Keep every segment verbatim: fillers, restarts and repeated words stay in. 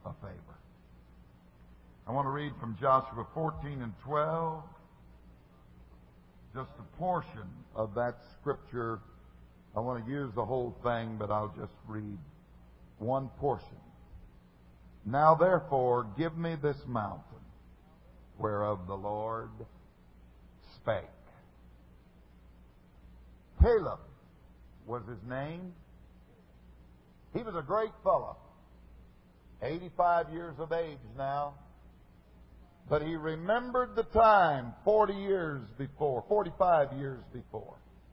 a favor. I want to read from Joshua fourteen and twelve, just a portion of that scripture. I want to use the whole thing, but I'll just read one portion. Now therefore, give me this mountain, whereof the Lord spake. Caleb was his name. He was a great fellow, eighty-five years of age now. But he remembered the time forty years before, forty-five years before.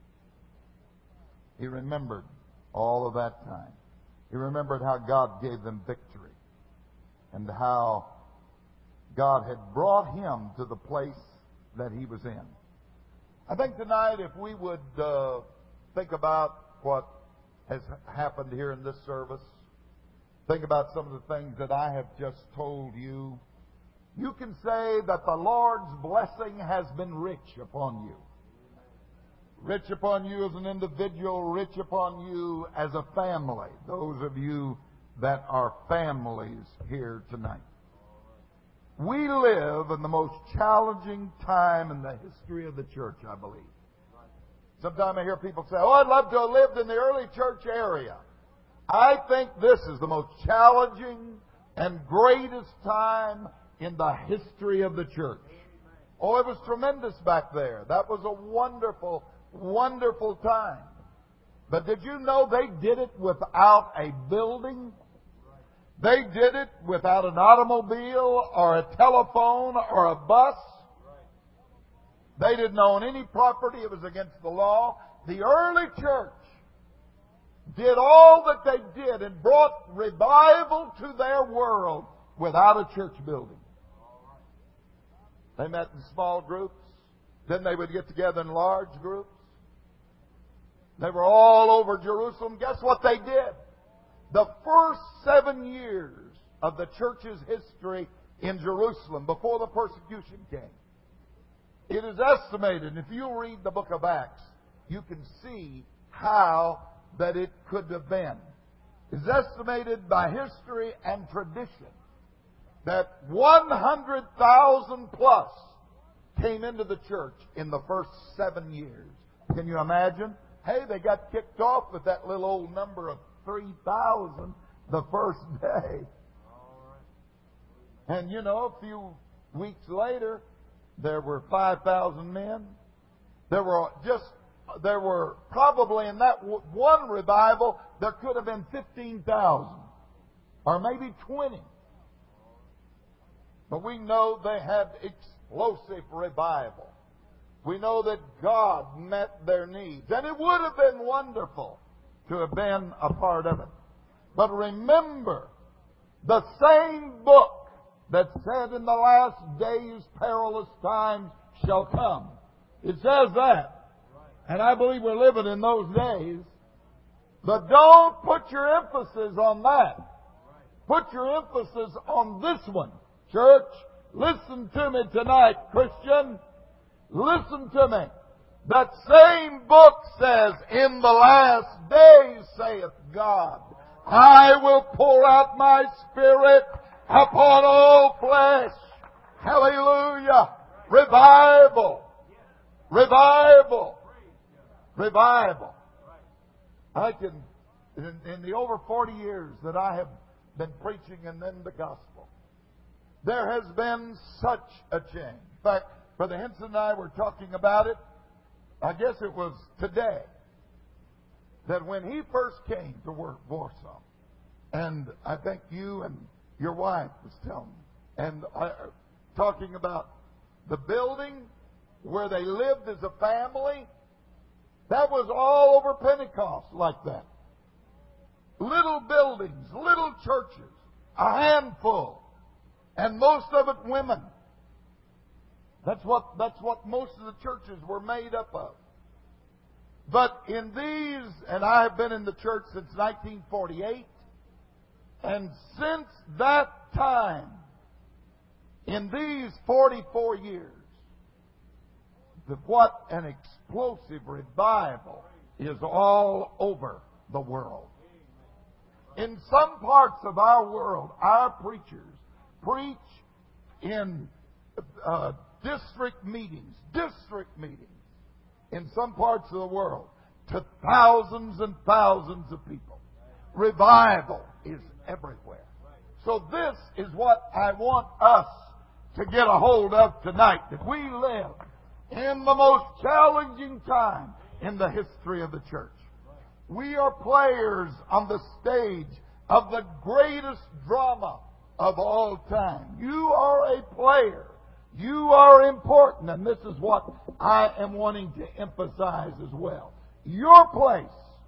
He remembered all of that time. He remembered how God gave them victory and how God had brought him to the place that he was in. I think tonight, if we would uh, think about what has happened here in this service, think about some of the things that I have just told you, you can say that the Lord's blessing has been rich upon you. Rich upon you as an individual, rich upon you as a family. Those of you that are families here tonight. We live in the most challenging time in the history of the church, I believe. Sometimes I hear people say, oh, I'd love to have lived in the early church area. I think this is the most challenging and greatest time in the history of the church. Oh, it was tremendous back there. That was a wonderful, wonderful time. But did you know they did it without a building? They did it without an automobile or a telephone or a bus. They didn't own any property. It was against the law. The early church did all that they did and brought revival to their world without a church building. They met in small groups. Then they would get together in large groups. They were all over Jerusalem. Guess what they did? The first seven years of the church's history in Jerusalem, before the persecution came, it is estimated, if you read the book of Acts, you can see how that it could have been. It's estimated by history and tradition that one hundred thousand plus came into the church in the first seven years. Can you imagine? Hey, they got kicked off with that little old number of three thousand the first day. And you know, a few weeks later, there were five thousand men. There were just, there were probably in that one revival, there could have been fifteen thousand. Or maybe twenty. But we know they had explosive revival. We know that God met their needs. And it would have been wonderful to have been a part of it. But remember, the same book that said in the last days perilous times shall come. It says that. And I believe we're living in those days. But don't put your emphasis on that. Put your emphasis on this one. Church, listen to me tonight, Christian. Listen to me. That same book says, in the last days, saith God, I will pour out my Spirit upon all flesh. Hallelujah. Revival. Revival. Revival. I can, in, in the over forty years that I have been preaching and then the gospel, there has been such a change. In fact, Brother Henson and I were talking about it. I guess it was today that when he first came to Warsaw, and I think you and your wife was telling me, and I, talking about the building where they lived as a family, that was all over Pentecost like that. Little buildings, little churches, a handful, and most of it women. That's what, that's what most of the churches were made up of. But in these, and I have been in the church since nineteen forty-eight, and since that time, in these forty-four years, the, what an explosive revival is all over the world. In some parts of our world, our preachers preach in uh, district meetings, district meetings, in some parts of the world, to thousands and thousands of people. Revival is everywhere. So this is what I want us to get a hold of tonight, that we live in the most challenging time in the history of the church. We are players on the stage of the greatest drama of all time. You are a player. You are important, and this is what I am wanting to emphasize as well. Your place,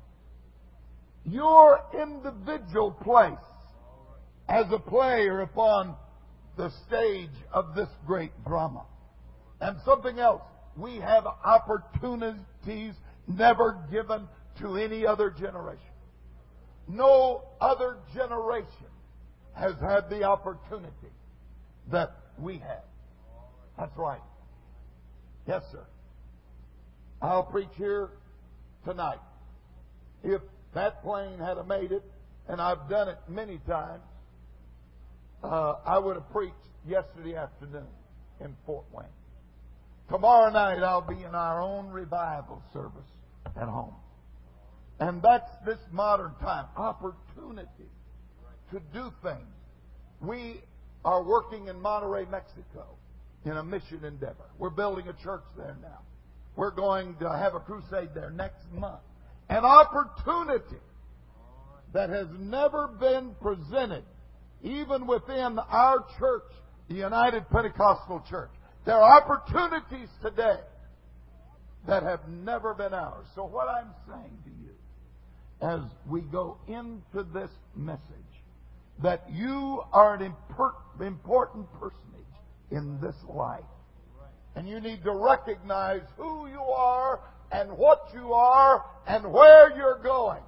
your individual place as a player upon the stage of this great drama. And something else, we have opportunities never given to any other generation. No other generation has had the opportunity that we have. That's right. Yes, sir. I'll preach here tonight. If that plane had made it, and I've done it many times, uh, I would have preached yesterday afternoon in Fort Wayne. Tomorrow night I'll be in our own revival service at home. And that's this modern time, opportunity to do things. We are working in Monterrey, Mexico, in a mission endeavor. We're building a church there now. We're going to have a crusade there next month. An opportunity that has never been presented, even within our church, the United Pentecostal Church. There are opportunities today that have never been ours. So what I'm saying to you, as we go into this message, that you are an important personage in this life. And you need to recognize who you are and what you are and where you're going.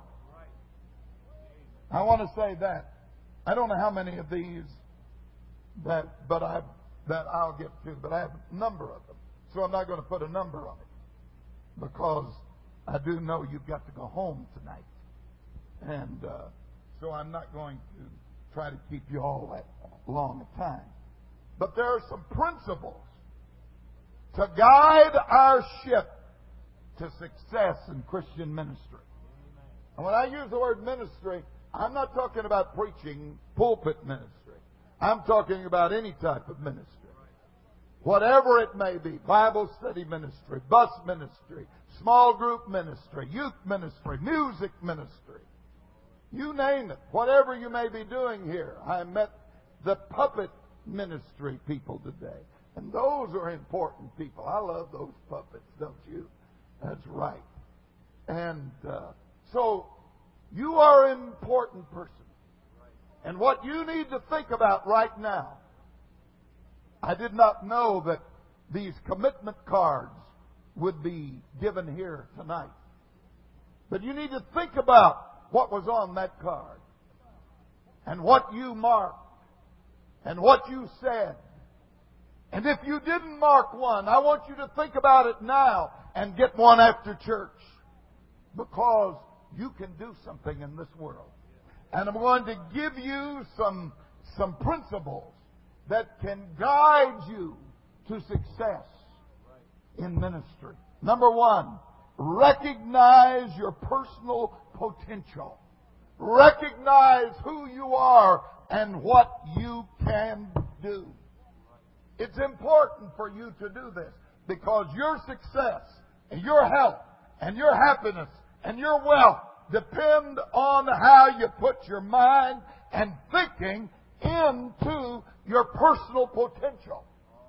I want to say that. I don't know how many of these that but I that I'll get to, but I have a number of them. So I'm not going to put a number on it, because I do know you've got to go home tonight. And uh, so I'm not going to try to keep you all that long a time. But there are some principles to guide our ship to success in Christian ministry. And when I use the word ministry, I'm not talking about preaching, pulpit ministry. I'm talking about any type of ministry. Whatever it may be, Bible study ministry, bus ministry, small group ministry, youth ministry, music ministry. You name it, whatever you may be doing here. I met the puppet ministry people today. And those are important people. I love those puppets, don't you? That's right. And uh, so, you are an important person. And what you need to think about right now, I did not know that these commitment cards would be given here tonight. But you need to think about what was on that card, and what you marked, and what you said. And if you didn't mark one, I want you to think about it now and get one after church, because you can do something in this world. And I'm going to give you some, some principles that can guide you to success in ministry. Number one, recognize your personal potential. Recognize who you are and what you can do. It's important for you to do this, because your success and your health and your happiness and your wealth depend on how you put your mind and thinking into your personal potential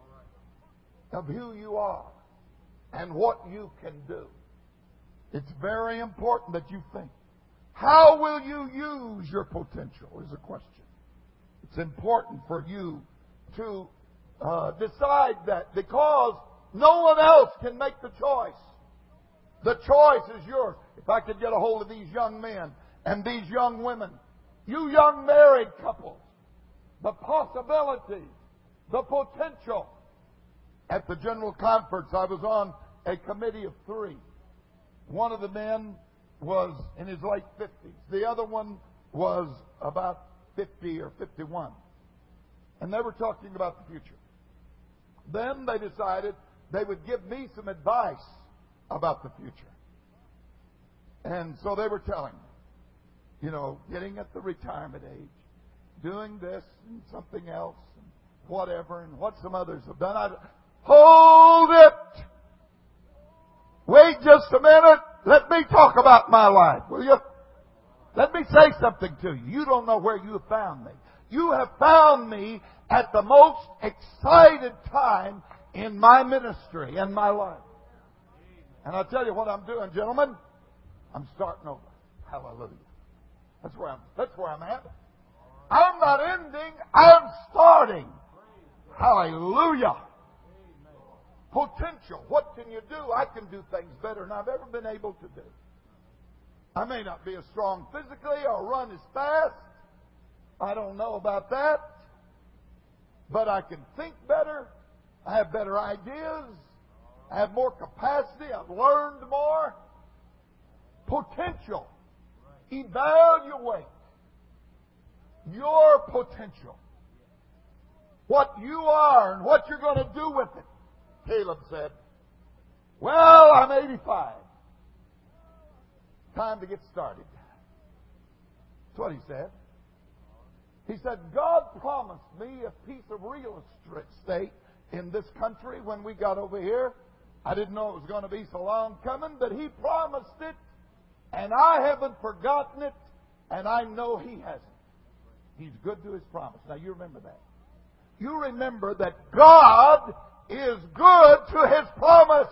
of who you are and what you can do. It's very important that you think. How will you use your potential is a question. It's important for you to uh, decide that, because no one else can make the choice. The choice is yours. If I could get a hold of these young men and these young women, you young married couples, the possibilities, the potential. At the General Conference, I was on a committee of three. One of the men was in his late fifties. The other one was about fifty or fifty-one. And they were talking about the future. Then they decided they would give me some advice about the future. And so they were telling me, you know, getting at the retirement age, doing this and something else, and whatever, and what some others have done. I, hold it! Wait just a minute. Let me talk about my life, will you? Let me say something to you. You don't know where you have found me. You have found me at the most excited time in my ministry and my life. And I'll tell you what I'm doing, gentlemen. I'm starting over. Hallelujah. That's where I'm, that's where I'm at. I'm not ending. I'm starting. Hallelujah. Potential. What can you do? I can do things better than I've ever been able to do. I may not be as strong physically or run as fast. I don't know about that. But I can think better. I have better ideas. I have more capacity. I've learned more. Potential. Evaluate your potential. What you are and what you're going to do with it. Caleb said, well, I'm eighty-five. Time to get started. That's what he said. He said, God promised me a piece of real estate in this country when we got over here. I didn't know it was going to be so long coming, but He promised it, and I haven't forgotten it, and I know He hasn't. He's good to His promise. Now, you remember that. You remember that God is good to His promise.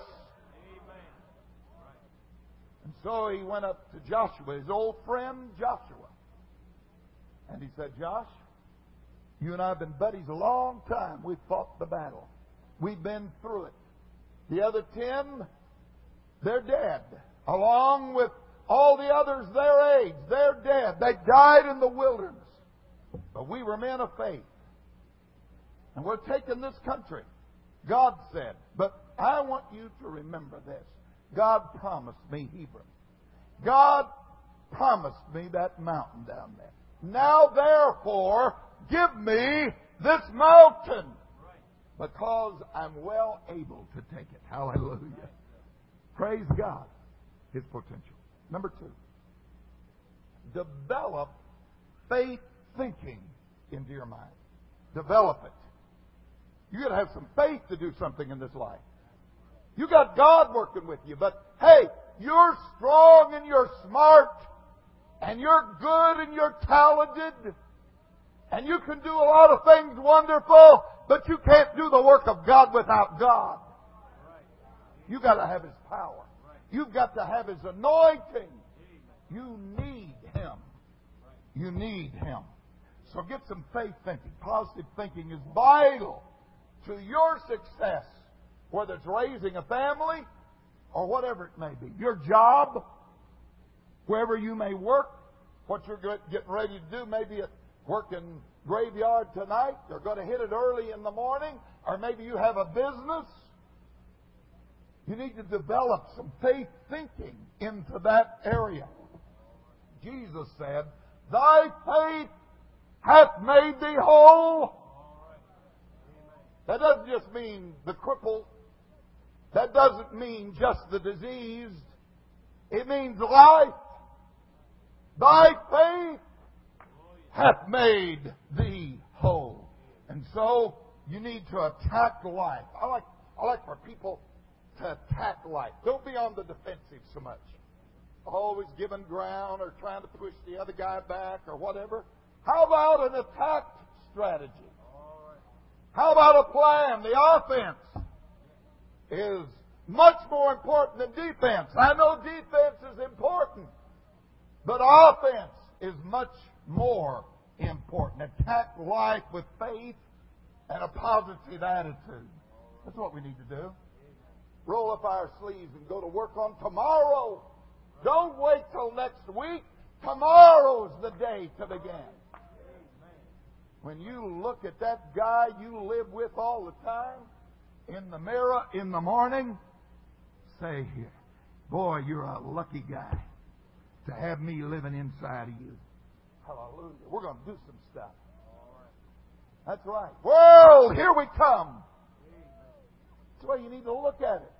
And so he went up to Joshua, his old friend Joshua. And he said, Josh, you and I have been buddies a long time. We've fought the battle. We've been through it. The other ten, they're dead. Along with all the others their age, they're dead. They died in the wilderness. But we were men of faith. And we're taking this country. God said, but I want you to remember this. God promised me Hebron. God promised me that mountain down there. Now therefore, give me this mountain, because I'm well able to take it. Hallelujah. Praise God. His potential. Number two, develop faith thinking into your mind. Develop it. You got to have some faith to do something in this life. You got God working with you, but hey, you're strong and you're smart and you're good and you're talented and you can do a lot of things wonderful, but you can't do the work of God without God. You got to have His power. You've got to have His anointing. You need Him. You need Him. So get some faith thinking. Positive thinking is vital to your success, whether it's raising a family or whatever it may be. Your job, wherever you may work, what you're getting ready to do, maybe at working graveyard tonight, you're going to hit it early in the morning, or maybe you have a business. You need to develop some faith thinking into that area. Jesus said, thy faith hath made thee whole. That doesn't just mean the crippled. That doesn't mean just the diseased. It means life. Thy faith hath made thee whole. And so you need to attack life. I like I like for people to attack life. Don't be on the defensive so much. Always giving ground or trying to push the other guy back or whatever. How about an attack strategy? How about a plan? The offense is much more important than defense. I know defense is important, but offense is much more important. Attack life with faith and a positive attitude. That's what we need to do. Roll up our sleeves and go to work on tomorrow. Don't wait till next week. Tomorrow's the day to begin. When you look at that guy you live with all the time, in the mirror in the morning, say, boy, you're a lucky guy to have me living inside of you. Hallelujah. We're going to do some stuff. That's right. World, here we come. That's the way you need to look at it.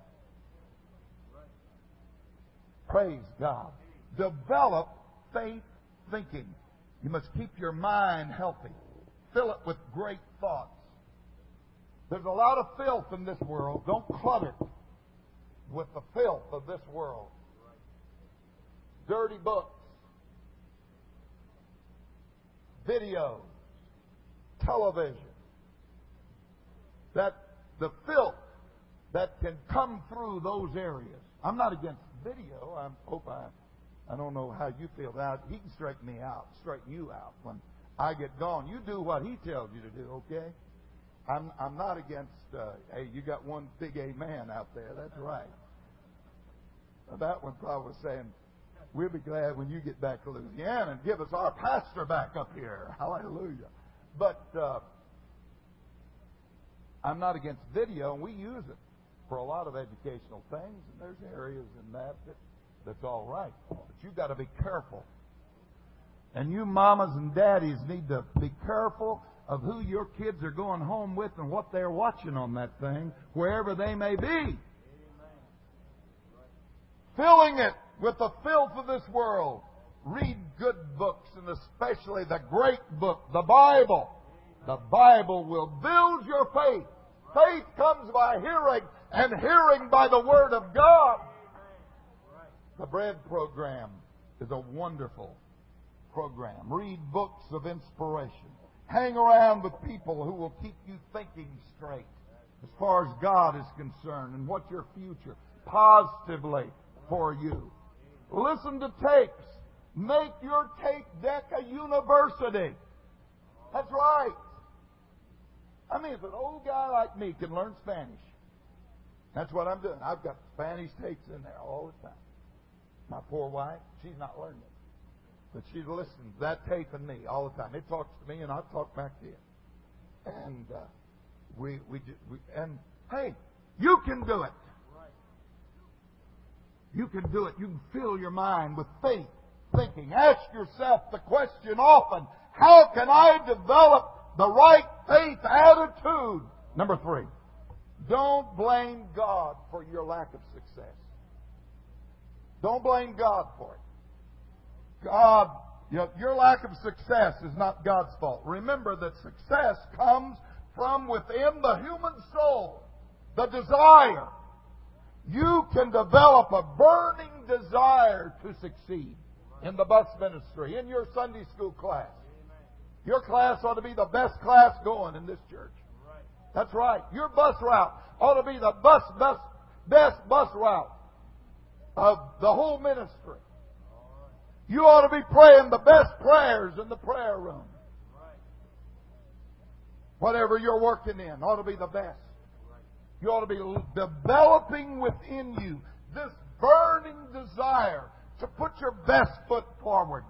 Praise God. Develop faith thinking. You must keep your mind healthy. Fill it with great thoughts. There's a lot of filth in this world. Don't clutter it with the filth of this world. Dirty books, videos, television. That the filth that can come through those areas. I'm not against video. I hope I, I don't know how you feel about it. He can straighten me out, straighten you out when I get gone. You do what he tells you to do, okay? I'm I'm not against. Uh, hey, you got one big amen out there. That's right. That one probably was saying, "We'll be glad when you get back to Louisiana and give us our pastor back up here." Hallelujah. But uh, I'm not against video, and we use it for a lot of educational things, and there's areas in that, that that's all right. But you've got to be careful. And you mamas and daddies need to be careful of who your kids are going home with and what they're watching on that thing, wherever they may be. Amen. Filling it with the filth of this world. Read good books, and especially the great book, the Bible. The Bible will build your faith. Faith comes by hearing, and hearing by the Word of God. The Bread program is a wonderful program. Read books of inspiration. Hang around with people who will keep you thinking straight as far as God is concerned and what your future positively for you. Listen to tapes. Make your tape deck a university. That's right. I mean, if an old guy like me can learn Spanish, that's what I'm doing. I've got Spanish tapes in there all the time. My poor wife, she's not learning it. But she's listening to that tape and me all the time. It talks to me and I talk back to it. And uh, we, we, we, and hey, you can do it. You can do it. You can fill your mind with faith, thinking. Ask yourself the question often, how can I develop the right faith attitude? Number three, don't blame God for your lack of success. Don't blame God for it. God, you know, your lack of success is not God's fault. Remember that success comes from within the human soul. The desire. You can develop a burning desire to succeed in the bus ministry, in your Sunday school class. Your class ought to be the best class going in this church. That's right. Your bus route ought to be the bus, best, best bus route of the whole ministry. You ought to be praying the best prayers in the prayer room. Whatever you're working in ought to be the best. You ought to be developing within you this burning desire to put your best foot forward.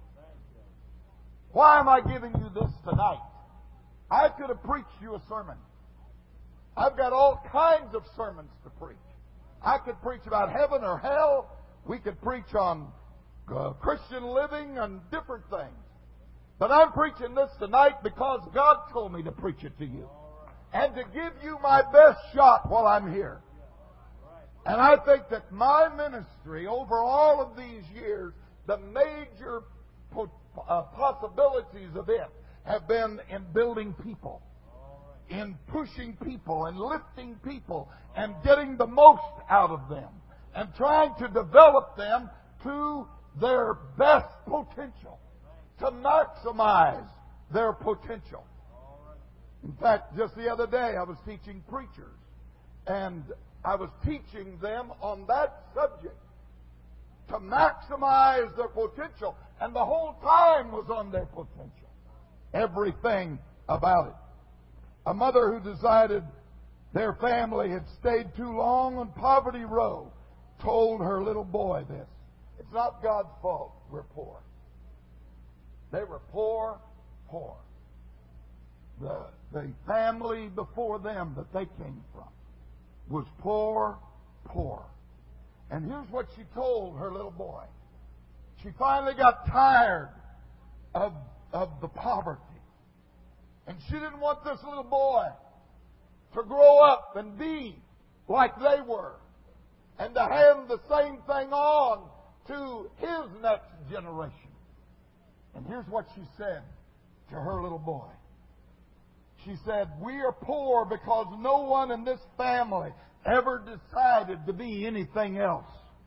Why am I giving you this tonight? I could have preached you a sermon. I've got all kinds of sermons to preach. I could preach about heaven or hell. We could preach on uh, Christian living and different things. But I'm preaching this tonight because God told me to preach it to you. And to give you my best shot while I'm here. And I think that my ministry over all of these years, the major po- uh, possibilities of it have been in building people, in pushing people and lifting people and getting the most out of them and trying to develop them to their best potential, to maximize their potential. In fact, just the other day I was teaching preachers, and I was teaching them on that subject, to maximize their potential, and the whole time was on their potential. Everything about it. A mother who decided their family had stayed too long on Poverty Row told her little boy this. It's not God's fault we're poor. They were poor, poor. The, the family before them that they came from was poor, poor. And here's what she told her little boy. She finally got tired of, of the poverty. And she didn't want this little boy to grow up and be like they were, and to hand the same thing on to his next generation. And here's what she said to her little boy. She said, "We are poor because no one in this family ever decided to be anything else."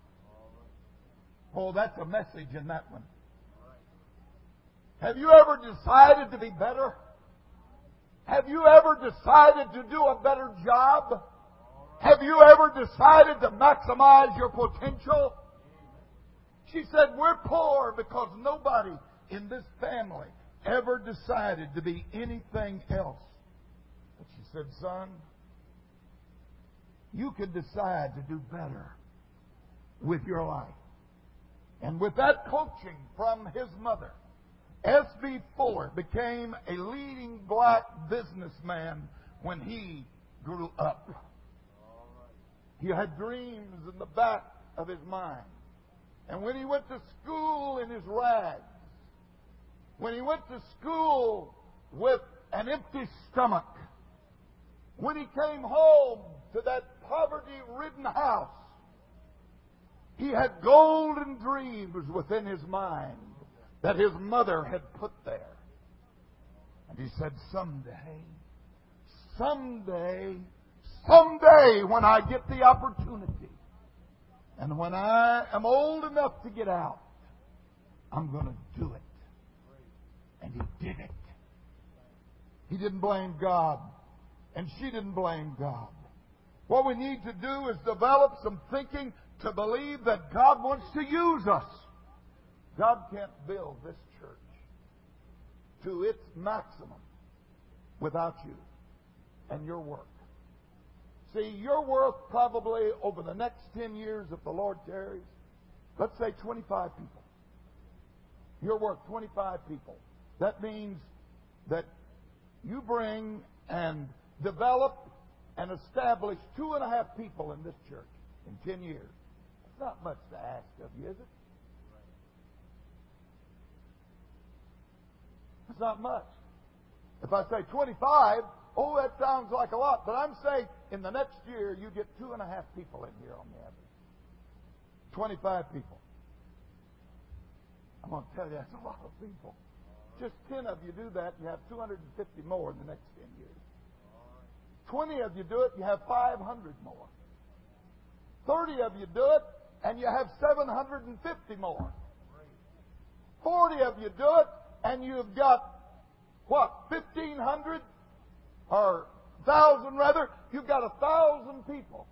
Oh, that's a message in that one. Have you ever decided to be better? Have you ever decided to do a better job? Have you ever decided to maximize your potential? She said, "We're poor because nobody in this family ever decided to be anything else." But she said, "Son, you can decide to do better with your life." And with that coaching from his mother, S B Fuller became a leading black businessman when he grew up. He had dreams in the back of his mind. And when he went to school in his rags, when he went to school with an empty stomach, when he came home to that poverty-ridden house, he had golden dreams within his mind that his mother had put there. And he said, someday, someday, someday when I get the opportunity, and when I am old enough to get out, I'm going to do it. And he did it. He didn't blame God, and she didn't blame God. What we need to do is develop some thinking to believe that God wants to use us. God can't build this church to its maximum without you and your work. See, you're worth probably over the next ten years, if the Lord tarries, let's say twenty-five people. You're worth twenty-five people. That means that you bring and develop and establish two and a half people in this church in ten years. It's not much to ask of you, is it? It's not much. If I say twenty-five, oh, that sounds like a lot. But I'm saying in the next year, you get two and a half people in here on the average. twenty-five people. I'm going to tell you, that's a lot of people. Just ten of you do that, you have two hundred fifty more in the next ten years. twenty of you do it, you have five hundred more. thirty of you do it, and you have seven hundred fifty more. forty of you do it, and you've got, what, fifteen hundred? Or one thousand rather? You've got one thousand people.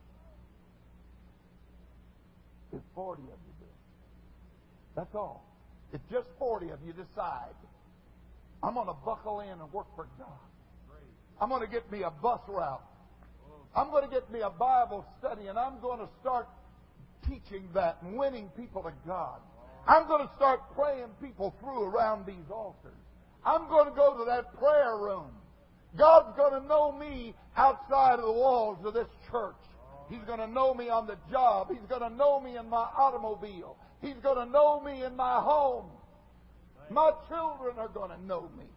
If forty of you do it. That's all. If just forty of you decide, I'm going to buckle in and work for God. I'm going to get me a bus route. I'm going to get me a Bible study, and I'm going to start teaching that and winning people to God. I'm going to start praying people through around these altars. I'm going to go to that prayer room. God's going to know me outside of the walls of this church. He's going to know me on the job. He's going to know me in my automobile. He's going to know me in my home. My children are going to know me.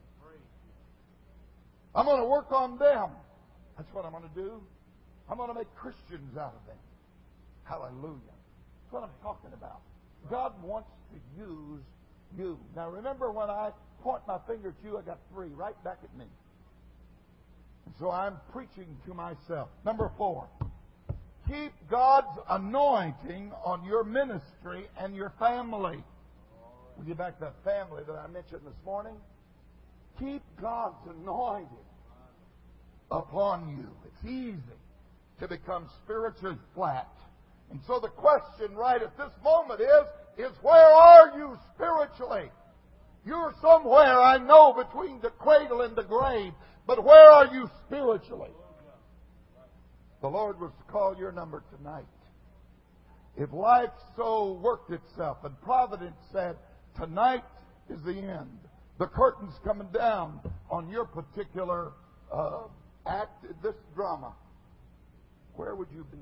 I'm going to work on them. That's what I'm going to do. I'm going to make Christians out of them. Hallelujah. That's what I'm talking about. God wants to use you. Now remember, when I point my finger at you, I got three right back at me. And so I'm preaching to myself. Number four. Keep God's anointing on your ministry and your family. We'll get back to that family that I mentioned this morning. Keep God's anointing upon you. It's easy to become spiritually flat. And so the question right at this moment is, is where are you spiritually? You're somewhere, I know, between the cradle and the grave. But where are you spiritually? The Lord was to call your number tonight. If life so worked itself and Providence said, tonight is the end, the curtain's coming down on your particular uh, act, this drama, where would you be?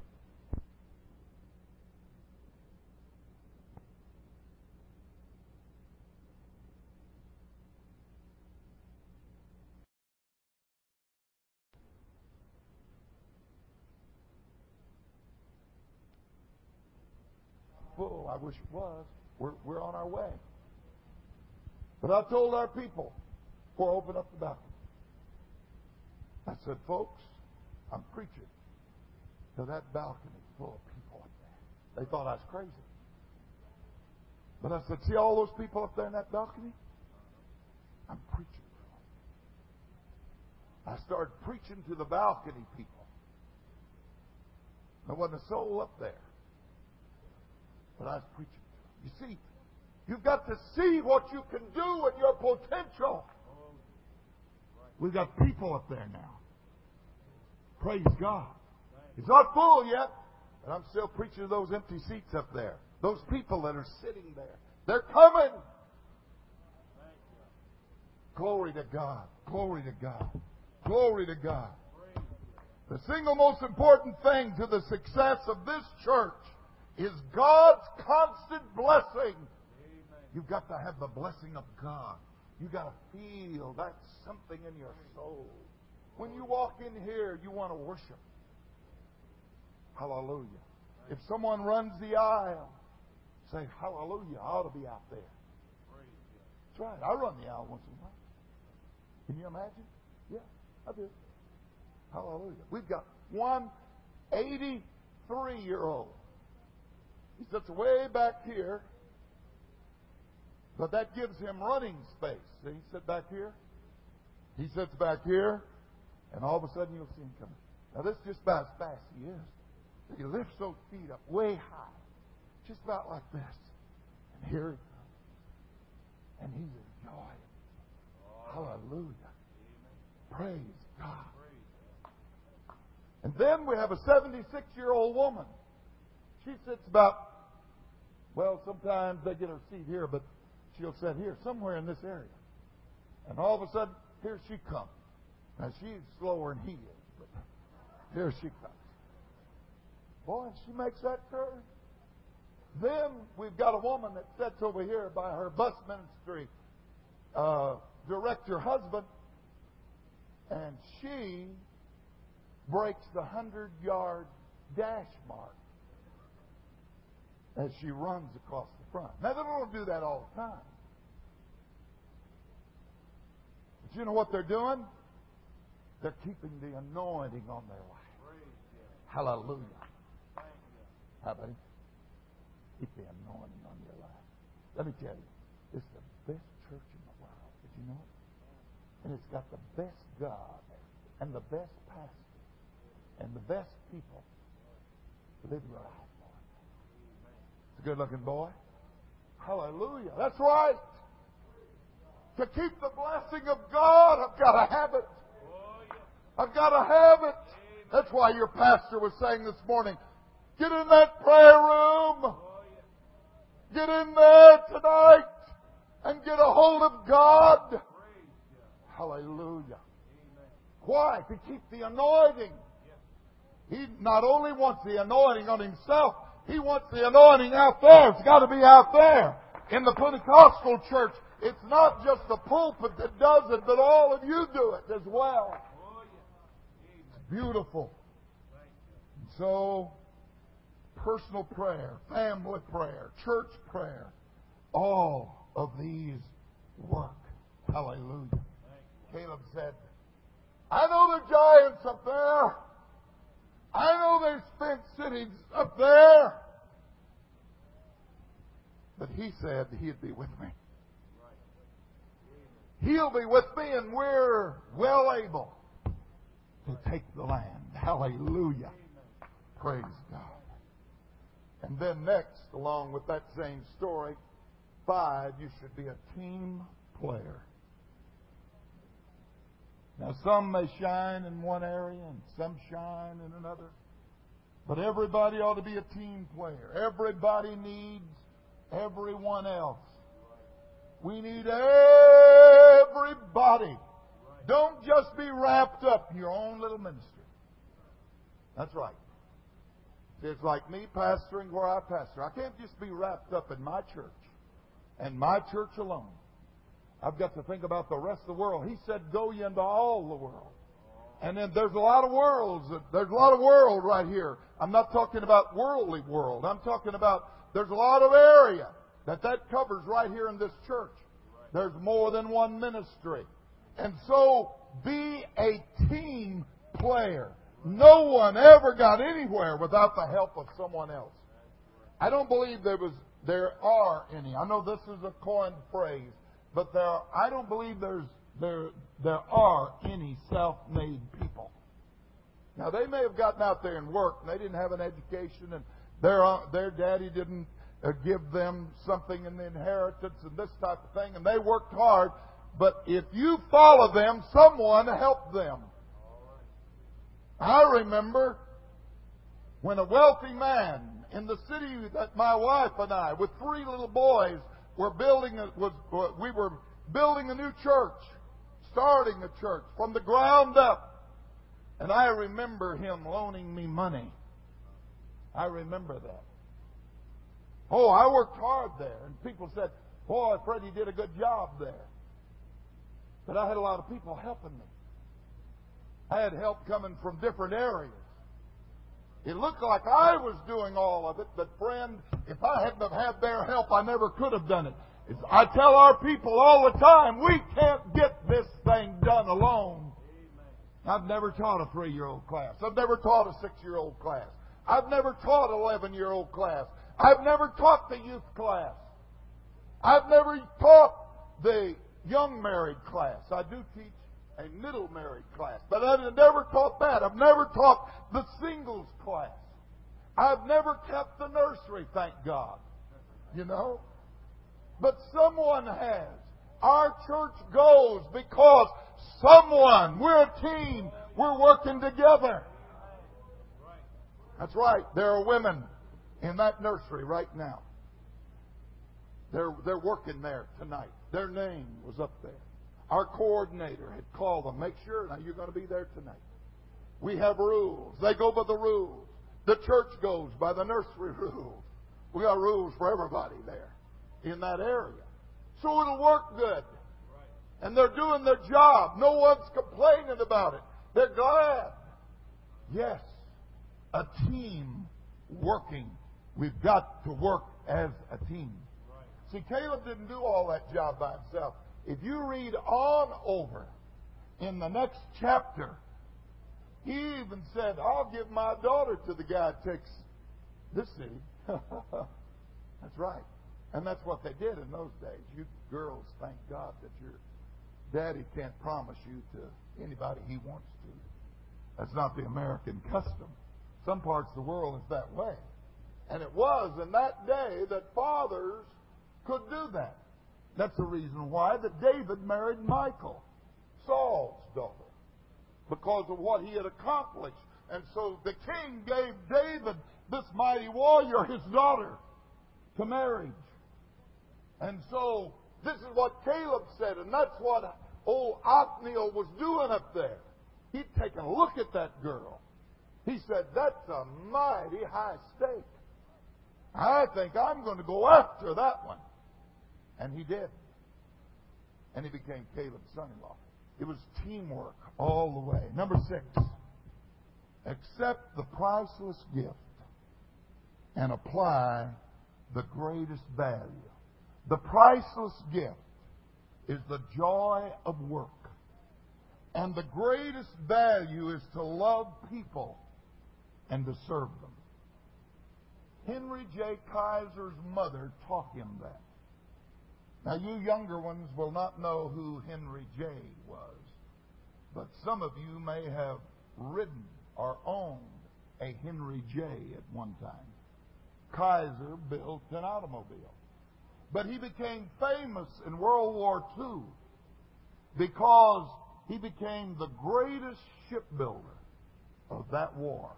full. I wish it was. We're, we're on our way. But I told our people before I opened up the balcony, I said, folks, I'm preaching to that balcony full of people up there. They thought I was crazy. But I said, see all those people up there in that balcony? I'm preaching to them. I started preaching to the balcony people. There wasn't a soul up there. But I was preaching to them. You see, you've got to see what you can do with your potential. We've got people up there now. Praise God. It's not full yet, but I'm still preaching to those empty seats up there. Those people that are sitting there. They're coming. Glory to God. Glory to God. Glory to God. The single most important thing to the success of this church is God's constant blessing. You've got to have the blessing of God. You've got to feel that's something in your soul. When you walk in here, you want to worship. Hallelujah. If someone runs the aisle, say, hallelujah, I ought to be out there. That's right. I run the aisle once in a while. Can you imagine? Yeah, I do. Hallelujah. We've got one eighty-three-year-old. He sits way back here, but that gives him running space. See, he sits back here. He sits back here, and all of a sudden you'll see him coming. Now, this is just about as fast as he is. He lifts those feet up way high, just about like this. And here he comes. And he's enjoying. Hallelujah. Praise God. And then we have a seventy-six-year-old woman. She sits about, well, sometimes they get her seat here, but she'll sit here, somewhere in this area. And all of a sudden, here she comes. Now, she's slower than he is, but here she comes. Boy, she makes that turn. Then we've got a woman that sits over here by her bus ministry uh, director husband, and she breaks the hundred-yard dash mark as she runs across the front. Now, they don't do that all the time. But you know what they're doing? They're keeping the anointing on their life. Hallelujah. How about it? Keep the anointing on your life. Let me tell you, this is the best church in the world. Did you know it? And it's got the best God and the best pastor and the best people to live your life for. It's a good-looking boy. Hallelujah. That's right. To keep the blessing of God, I've got to have it. I've got to have it. That's why your pastor was saying this morning, get in that prayer room. Get in there tonight and get a hold of God. Hallelujah. Why? To keep the anointing. He not only wants the anointing on himself, he wants the anointing out there. It's got to be out there. In the Pentecostal church, it's not just the pulpit that does it, but all of you do it as well. It's beautiful. So, personal prayer, family prayer, church prayer, all of these work. Hallelujah. Caleb said, I know there are giants up there. I know there's fenced cities up there. But he said he'd be with me. He'll be with me, and we're well able to take the land. Hallelujah. Praise God. And then next, along with that same story, five, you should be a team player. Now, some may shine in one area and some shine in another. But everybody ought to be a team player. Everybody needs everyone else. We need everybody. Don't just be wrapped up in your own little ministry. That's right. It's like me pastoring where I pastor. I can't just be wrapped up in my church and my church alone. I've got to think about the rest of the world. He said, go ye into all the world. And then there's a lot of worlds. There's a lot of world right here. I'm not talking about worldly world. I'm talking about there's a lot of area that that covers right here in this church. There's more than one ministry. And so, be a team player. No one ever got anywhere without the help of someone else. I don't believe there was, there are any. I know this is a coined phrase, but there are, I don't believe there's there there are any self-made people. Now, they may have gotten out there and worked, and they didn't have an education, and their their daddy didn't uh, give them something in the inheritance and this type of thing, and they worked hard. But if you follow them, someone helped them. I remember when a wealthy man in the city that my wife and I, with three little boys, were building a, was we were building a new church, starting a church from the ground up. And I remember him loaning me money. I remember that. Oh, I worked hard there. And people said, boy, Freddie did a good job there. But I had a lot of people helping me. I had help coming from different areas. It looked like I was doing all of it, but friend, if I hadn't have had their help, I never could have done it. It's, I tell our people all the time, we can't get this thing done alone. I've never taught a three-year-old class. I've never taught a six-year-old class. I've never taught an eleven-year-old class. I've never taught the youth class. I've never taught the young married class. I do teach a middle married class, but I've never taught that. I've never taught the singles class. I've never kept the nursery, thank God. You know? But someone has. Our church goes because someone, we're a team, we're working together. That's right. There are women in that nursery right now. They're, they're working there tonight. Their name was up there. Our coordinator had called them. Make sure now you're going to be there tonight. We have rules. They go by the rules. The church goes by the nursery rules. We got rules for everybody there in that area. So it'll work good. And they're doing their job. No one's complaining about it. They're glad. Yes, a team working. We've got to work as a team. See, Caleb didn't do all that job by himself. If you read on over in the next chapter, he even said, I'll give my daughter to the guy that takes this city. That's right. And that's what they did in those days. You girls, thank God that your daddy can't promise you to anybody he wants to. That's not the American custom. Some parts of the world is that way. And it was in that day that fathers could do that. That's the reason why that David married Michal, Saul's daughter, because of what he had accomplished. And so the king gave David, this mighty warrior, his daughter to marriage. And so this is what Caleb said, and that's what old Othniel was doing up there. He'd taken a look at that girl. He said, that's a mighty high stake. I think I'm going to go after that one. And he did. And he became Caleb's son-in-law. It was teamwork all the way. Number six, accept the priceless gift and apply the greatest value. The priceless gift is the joy of work. And the greatest value is to love people and to serve them. Henry J. Kaiser's mother taught him that. Now, you younger ones will not know who Henry J. was, but some of you may have ridden or owned a Henry J. at one time. Kaiser built an automobile. But he became famous in World War Two because he became the greatest shipbuilder of that war.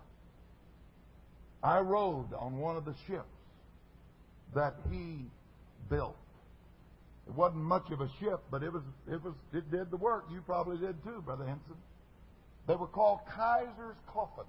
I rode on one of the ships that he built. It wasn't much of a ship, but it was it was it did the work. You probably did too, Brother Henson. They were called Kaiser's coffins,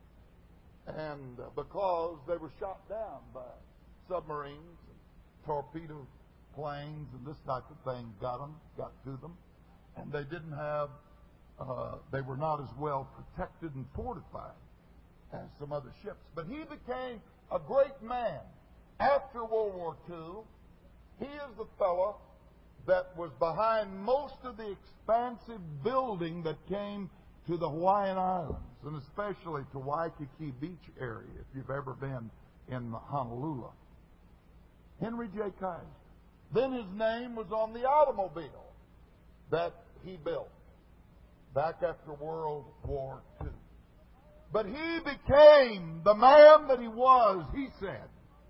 and uh, because they were shot down by submarines, and torpedo planes, and this type of thing got them, got to them, and they didn't have. Uh, they were not as well protected and fortified as some other ships. But he became a great man, after World War Two, he is the fellow that was behind most of the expansive building that came to the Hawaiian Islands, and especially to Waikiki Beach area, if you've ever been in Honolulu. Henry J. Kaiser. Then his name was on the automobile that he built back after World War Two. But he became the man that he was, he said,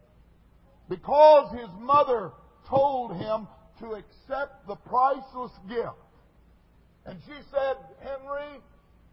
because his mother told him to accept the priceless gift. And she said, Henry,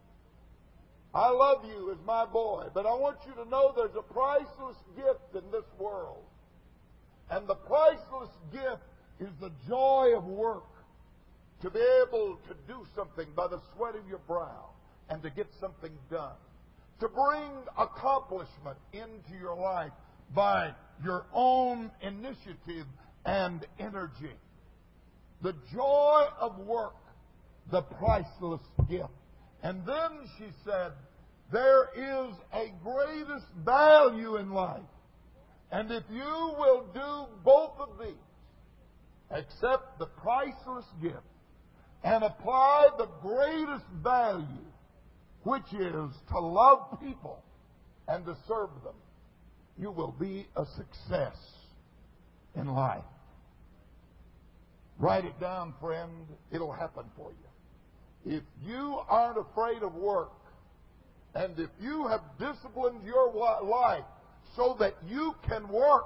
I love you as my boy, but I want you to know there's a priceless gift in this world. And the priceless gift is the joy of work. To be able to do something by the sweat of your brow and to get something done. To bring accomplishment into your life by your own initiative and energy. The joy of work, the priceless gift. And then she said, there is a greatest value in life. And if you will do both of these, accept the priceless gift and apply the greatest value, which is to love people and to serve them, you will be a success in life. Write it down, friend. It'll happen for you. If you aren't afraid of work, and if you have disciplined your life so that you can work,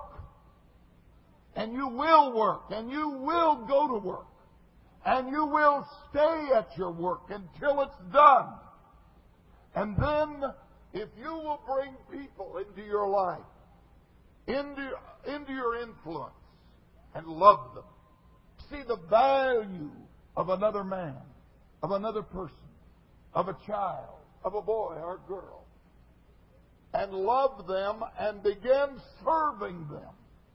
and you will work, and you will go to work, and you will stay at your work until it's done. And then, if you will bring people into your life, into, into your influence, and love them, see the value of another man, of another person, of a child, of a boy or a girl, and love them and begin serving them.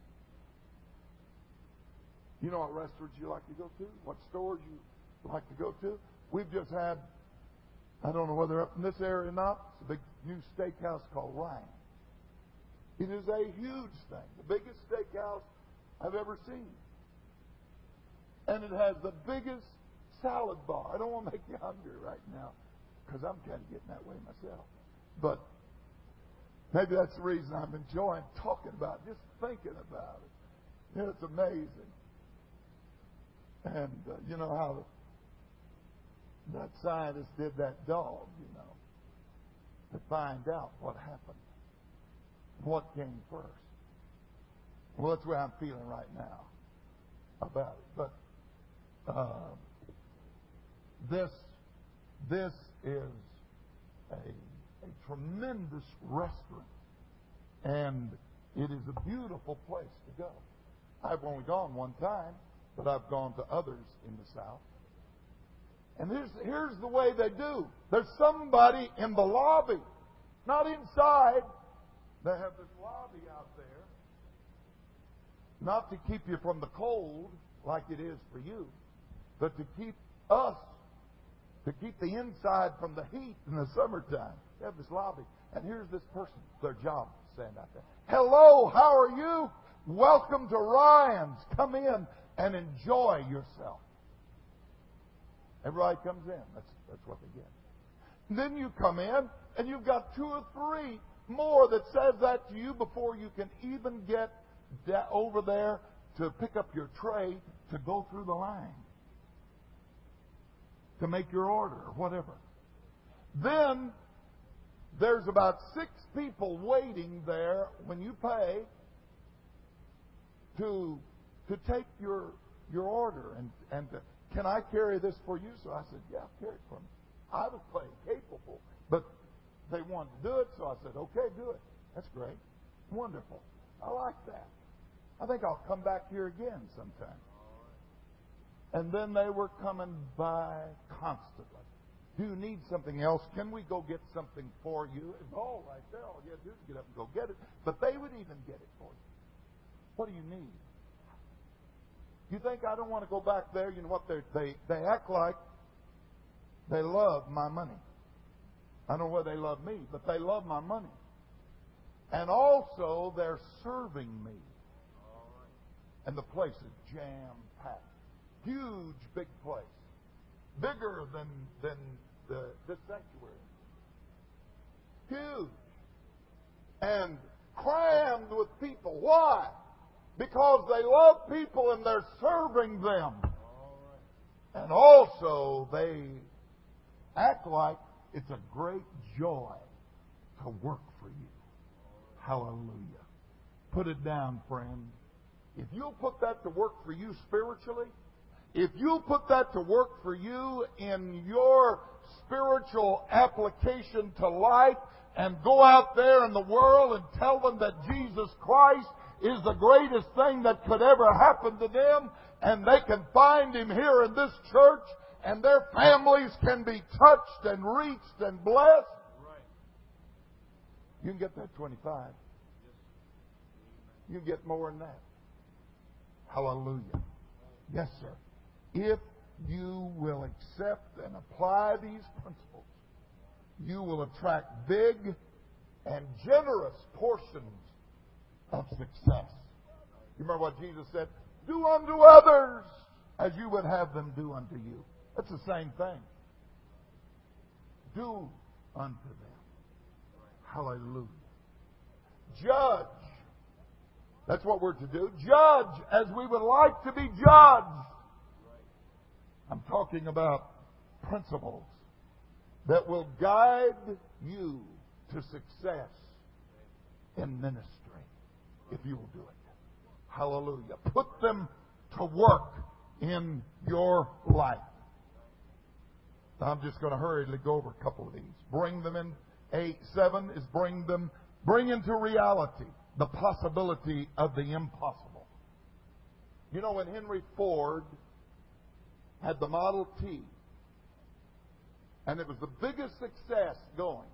You know what restaurants you like to go to? What stores you like to go to? We've just had, I don't know whether up in this area or not, it's a big new steakhouse called Ryan. It is a huge thing, the biggest steakhouse I've ever seen. And it has the biggest salad bar. I don't want to make you hungry right now, because I'm kind of getting that way myself. But maybe that's the reason I'm enjoying talking about it, just thinking about it. You know, it's amazing. And uh, you know how that scientist did that dog, you know, to find out what happened, what came first. Well, that's where I'm feeling right now about it. But uh, this this is a, a tremendous restaurant, and it is a beautiful place to go. I've only gone one time, but I've gone to others in the South. And here's, here's the way they do. There's somebody in the lobby, not inside. They have this lobby out there, not to keep you from the cold like it is for you, but to keep us, to keep the inside from the heat in the summertime. They have this lobby. And here's this person, their job, stand out there. Hello, how are you? Welcome to Ryan's. Come in and enjoy yourself. Everybody comes in. That's, that's what they get. And then you come in, and you've got two or three more that says that to you before you can even get over there to pick up your tray to go through the line, to make your order or whatever. Then there's about six people waiting there when you pay to to take your your order and and to, can I carry this for you? So I said, yeah, carry it for me. I was quite capable, but they wanted to do it, so I said, okay, do it. That's great, wonderful. I like that. I think I'll come back here again sometime. And then they were coming by constantly. Do you need something else? Can we go get something for you? It's all right there. All you have to do is get up and go get it. But they would even get it for you. What do you need? You think I don't want to go back there? You know what? They they act like they love my money. I don't know whether they love me, but they love my money. And also, they're serving me. And the place is jam-packed. Huge, big place. Bigger than, than the, this sanctuary. Huge. And crammed with people. Why? Because they love people and they're serving them. And also they act like it's a great joy to work for you. Hallelujah. Put it down, friend. If you'll put that to work for you spiritually, if you'll put that to work for you in your spiritual application to life and go out there in the world and tell them that Jesus Christ is the greatest thing that could ever happen to them, and they can find Him here in this church, and their families can be touched and reached and blessed, you can get that twenty-five. You can get more than that. Hallelujah. Yes, sir. If you will accept and apply these principles, you will attract big and generous portions of success. You remember what Jesus said? Do unto others as you would have them do unto you. That's the same thing. Do unto them. Hallelujah. Judge. That's what we're to do. Judge as we would like to be judged. I'm talking about principles that will guide you to success in ministry, if you will do it. Hallelujah. Put them to work in your life. Now, I'm just going to hurriedly go over a couple of these. Bring them in. Eight, seven is bring them, bring into reality the possibility of the impossible. You know, when Henry Ford had the Model T, and it was the biggest success going,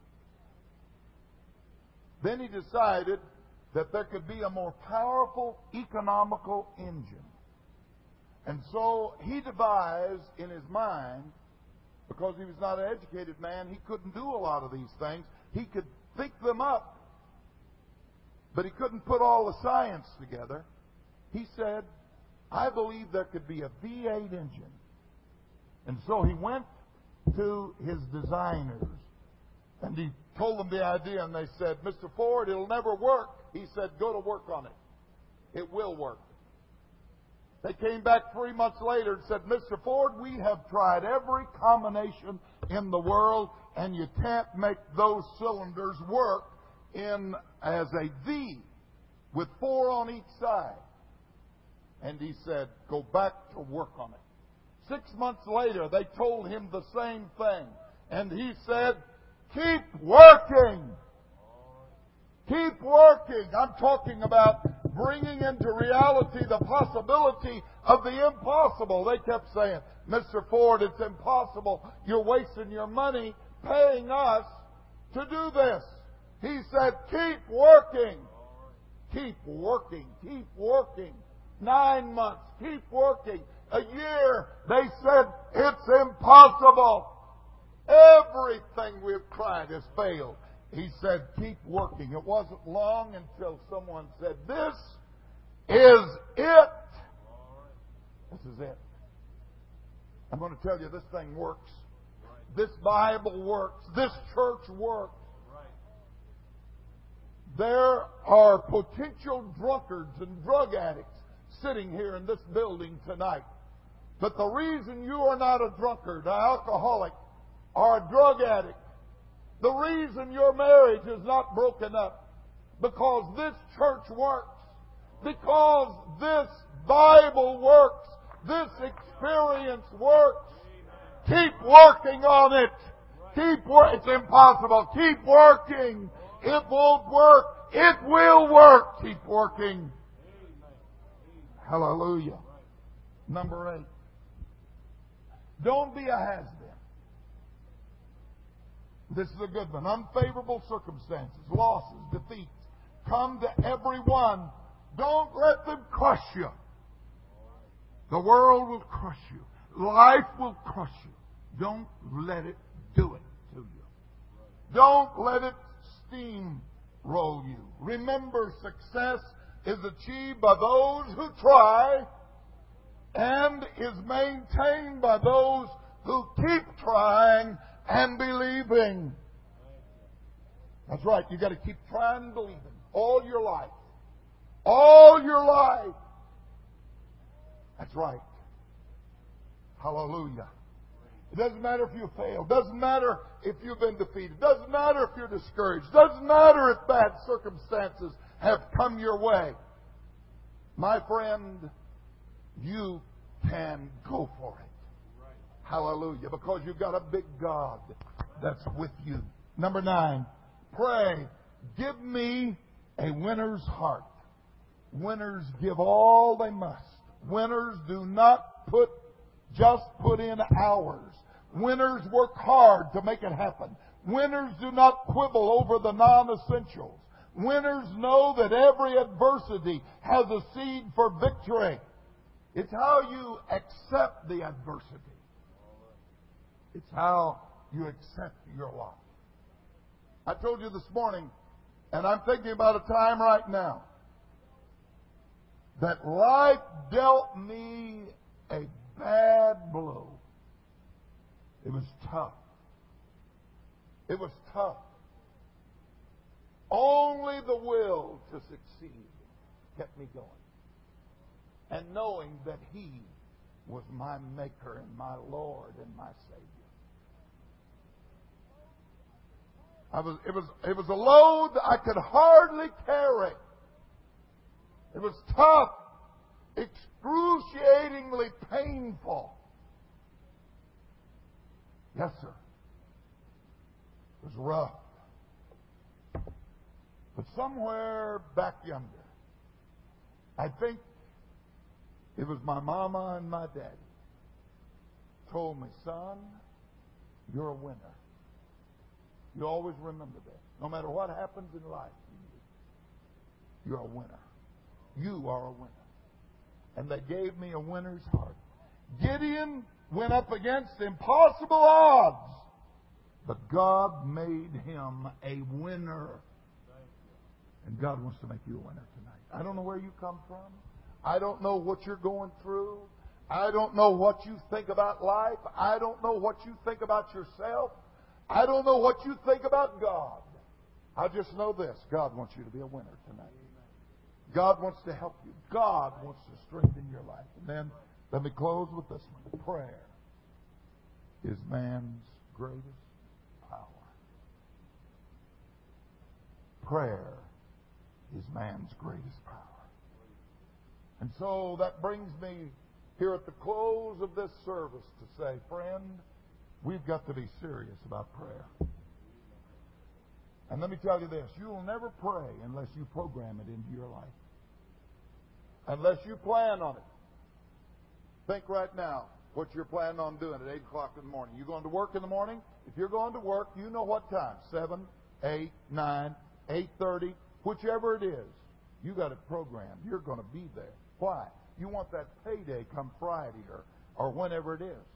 then he decided that there could be a more powerful economical engine. And so he devised in his mind, because he was not an educated man, he couldn't do a lot of these things. He could think them up, but he couldn't put all the science together. He said, I believe there could be a V eight engine. And so he went to his designers and he told them the idea, and they said, Mister Ford, it'll never work. He said, go to work on it. It will work. They came back three months later and said, Mister Ford, we have tried every combination in the world, and you can't make those cylinders work in as a V with four on each side. And he said, go back to work on it. Six months later, they told him the same thing. And he said, keep working. Keep working. I'm talking about bringing into reality the possibility of the impossible. They kept saying, Mister Ford, it's impossible. You're wasting your money paying us to do this. He said, keep working. Keep working. Keep working. Nine months. Keep working. A year. They said, it's impossible. Everything we've tried has failed. He said, keep working. It wasn't long until someone said, this is it. This is it. I'm going to tell you, this thing works. This Bible works. This church works. There are potential drunkards and drug addicts sitting here in this building tonight. But the reason you are not a drunkard, an alcoholic, or a drug addict, the reason your marriage is not broken up, because this church works, because this Bible works, this experience works. Keep working on it. Keep work. It's impossible. Keep working. It won't work. It will work. Keep working. Hallelujah. Number eight. Don't be a has-been. This is a good one. Unfavorable circumstances, losses, defeats come to everyone. Don't let them crush you. The world will crush you. Life will crush you. Don't let it do it to you. Don't let it steamroll you. Remember, success is achieved by those who try and is maintained by those who keep trying and believing. That's right. You've got to keep trying and believing all your life. All your life. That's right. Hallelujah. It doesn't matter if you fail. It doesn't matter if you've been defeated. It doesn't matter if you're discouraged. It doesn't matter if bad circumstances have come your way. My friend, you can go for it. Hallelujah. Because you've got a big God that's with you. Number nine, pray, give me a winner's heart. Winners give all they must. Winners do not put just put in hours. Winners work hard to make it happen. Winners do not quibble over the non-essentials. Winners know that every adversity has a seed for victory. It's how you accept the adversity. It's how you accept your lot. I told you this morning, and I'm thinking about a time right now, that life dealt me a bad blow. It was tough. It was tough. Only the will to succeed kept me going. And knowing that He was my Maker and my Lord and my Savior. I was, it was, it was a load I could hardly carry. It was tough, excruciatingly painful. Yes, sir. It was rough. But somewhere back yonder, I think it was my mama and my daddy told me, son, you're a winner. You always remember that. No matter what happens in life, you're a winner. You are a winner. And they gave me a winner's heart. Gideon went up against impossible odds, but God made him a winner. And God wants to make you a winner tonight. I don't know where you come from. I don't know what you're going through. I don't know what you think about life. I don't know what you think about yourself. I don't know what you think about God. I just know this. God wants you to be a winner tonight. God wants to help you. God wants to strengthen your life. And then let me close with this one. Prayer is man's greatest power. Prayer is man's greatest power. And so that brings me here at the close of this service to say, friend, we've got to be serious about prayer. And let me tell you this, you will never pray unless you program it into your life. Unless you plan on it. Think right now what you're planning on doing at eight o'clock in the morning. You going to work in the morning? If you're going to work, you know what time. seven, eight, nine, eight thirty, whichever it is. You got it programmed. You're going to be there. Why? You want that payday come Friday or, or whenever it is.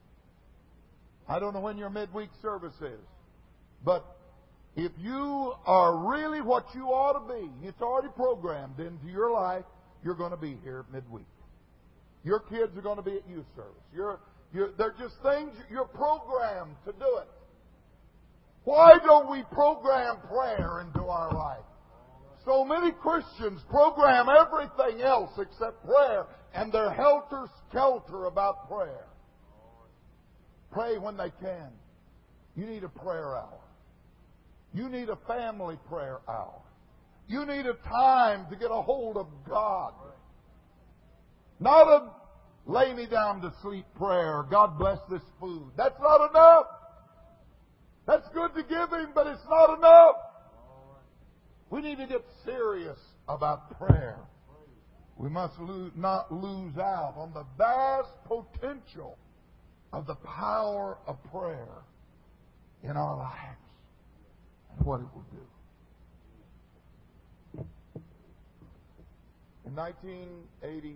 I don't know when your midweek service is. But if you are really what you ought to be, it's already programmed into your life, you're going to be here midweek. Your kids are going to be at youth service. You're, you're, they're just things you're programmed to do it. Why don't we program prayer into our life? So many Christians program everything else except prayer, and they're helter-skelter about prayer. Pray when they can. You need a prayer hour. You need a family prayer hour. You need a time to get a hold of God. Not a lay me down to sleep prayer, God bless this food. That's not enough. That's good to give Him, but it's not enough. We need to get serious about prayer. We must lose, not lose out on the vast potential of the power of prayer in our lives and what it will do. In nineteen eighty-nine,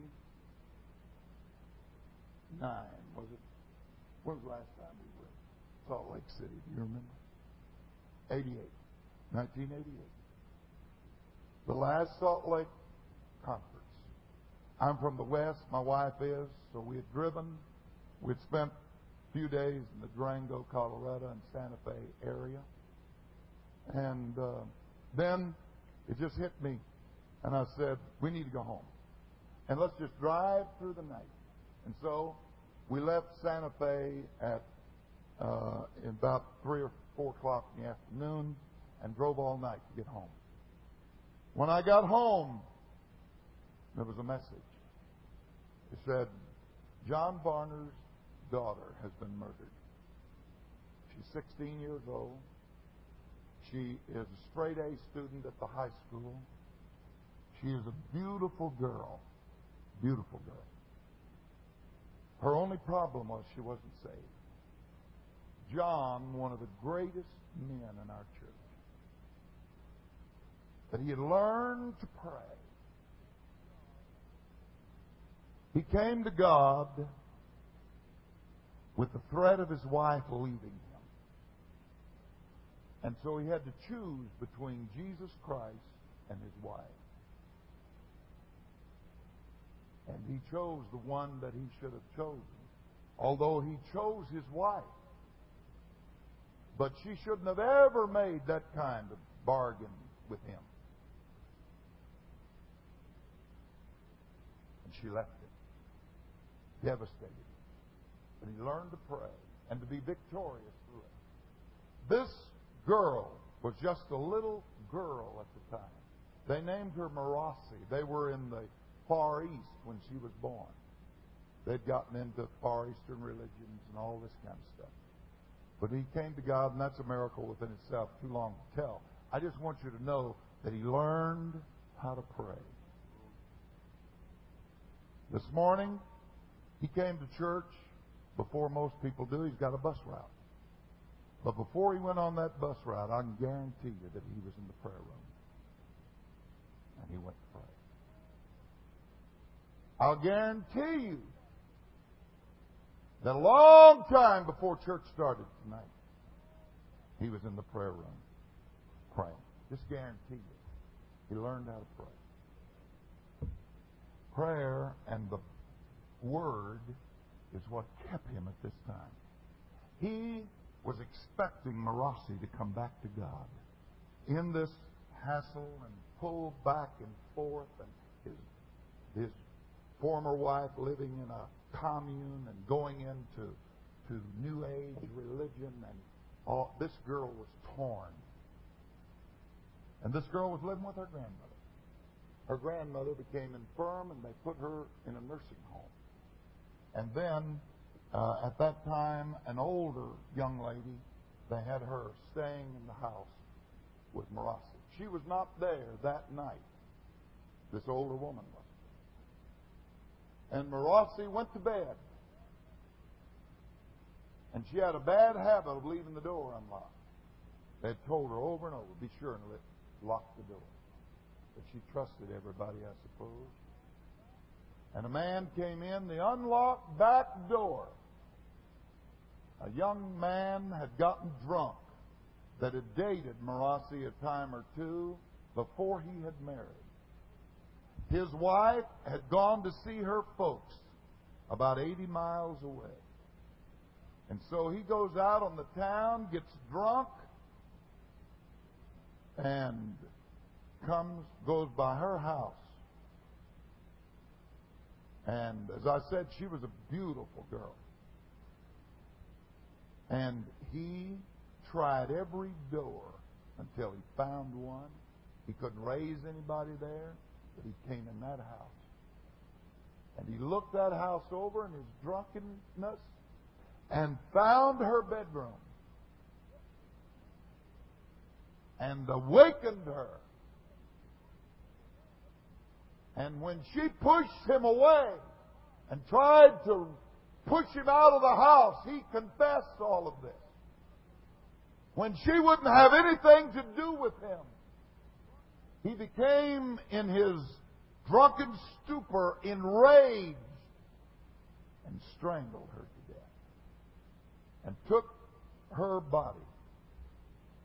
was it? When was the last time we were in Salt Lake City? Do you remember? eighty-eight. nineteen eighty-eight. The last Salt Lake conference. I'm from the West, my wife is, so we had driven. We'd spent a few days in the Durango, Colorado, and Santa Fe area. And uh, then it just hit me, and I said, we need to go home. And let's just drive through the night. And so we left Santa Fe at uh, about three or four o'clock in the afternoon and drove all night to get home. When I got home, there was a message. It said, John Varner's daughter has been murdered. She's sixteen years old. She is a straight A student at the high school. She is a beautiful girl. Beautiful girl. Her only problem was she wasn't saved. John, one of the greatest men in our church, that he had learned to pray. He came to God with the threat of his wife leaving him. And so he had to choose between Jesus Christ and his wife. And he chose the one that he should have chosen, although he chose his wife. But she shouldn't have ever made that kind of bargain with him. And she left him, devastated. But he learned to pray and to be victorious through it. This girl was just a little girl at the time. They named her Marossi. They were in the Far East when she was born. They'd gotten into Far Eastern religions and all this kind of stuff. But he came to God, and that's a miracle within itself, too long to tell. I just want you to know that he learned how to pray. This morning, he came to church before most people do. He's got a bus route. But before he went on that bus route, I can guarantee you that he was in the prayer room. And he went to pray. I'll guarantee you that a long time before church started tonight, he was in the prayer room praying. Just guarantee you. He learned how to pray. Prayer and the Word is what kept him at this time. He was expecting Marossi to come back to God. In this hassle and pull back and forth, and his, his former wife living in a commune and going into to New Age religion, and all, this girl was torn. And this girl was living with her grandmother. Her grandmother became infirm, and they put her in a nursing home. And then, uh, at that time, an older young lady, they had her staying in the house with Marossi. She was not there that night. This older woman was. And Marossi went to bed. And she had a bad habit of leaving the door unlocked. They had told her over and over, be sure and lock the door. But she trusted everybody, I suppose. And a man came in the unlocked back door. A young man had gotten drunk that had dated Marossi a time or two before he had married. His wife had gone to see her folks about eighty miles away. And so he goes out on the town, gets drunk, and comes, goes by her house. And as I said, she was a beautiful girl. And he tried every door until he found one. He couldn't raise anybody there, but he came in that house. And he looked that house over in his drunkenness and found her bedroom and awakened her. And when she pushed him away and tried to push him out of the house, he confessed all of this. When she wouldn't have anything to do with him, he became, in his drunken stupor, enraged and strangled her to death. And took her body